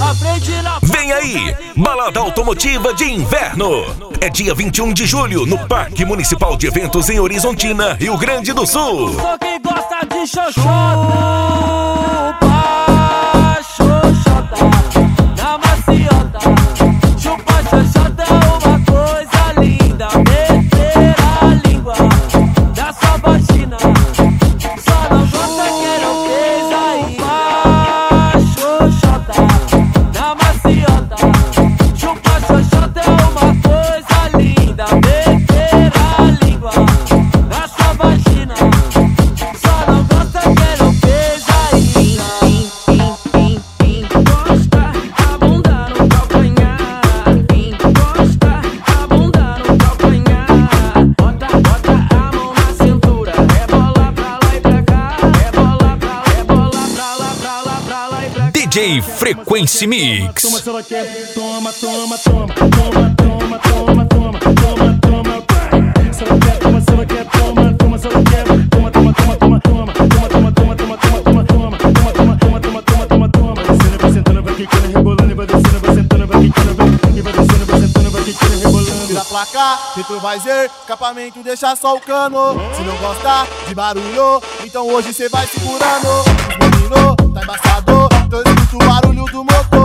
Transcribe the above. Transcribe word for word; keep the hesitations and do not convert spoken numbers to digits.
Vem aí, Balada Automotiva de Inverno. É dia vinte e um de julho, no Parque Municipal de Eventos em Horizontina, Rio Grande do Sul. Só quem gosta de xoxota, xoxota, na maciota. Chupa xoxota é uma coisa linda. Meter a língua na sua vagina. Só não gosta quem não fez aí. Xoxota, na maciota. Chupa xoxota é uma coisa linda. Meter a língua na sua vagina. Só não gosta quem não fez aí. Encosta a bunda no calcanhar. Encosta a bunda no calcanhar. Bota, bota a mão na cintura. Rebola pra lá e pra cá. Rebola pra lá, rebola pra lá, pra lá, pra lá e pra cá. D J Frequency Mix. Toma, se ela quer, toma, toma, toma, toma, toma, toma, toma, toma, toma. Se ela quer, toma, se ela quer, toma, toma, se ela quer, toma, toma, toma, toma, toma, toma, toma, toma, toma, toma, toma, toma, toma, toma, toma, toma, toma, toma. Vai descendo, vai sentando, vai quicando, rebolando, vai descendo, vai sentando, vai quicando, vai e vai descendo, vai sentando, vai quicando, rebolando. Vira pra cá, retrovisor, escapamento deixa só o cano. Se não gosta de barulho, então hoje cê vai segurando. Os menino, tá embaçado, tô escuto o barulho do motor.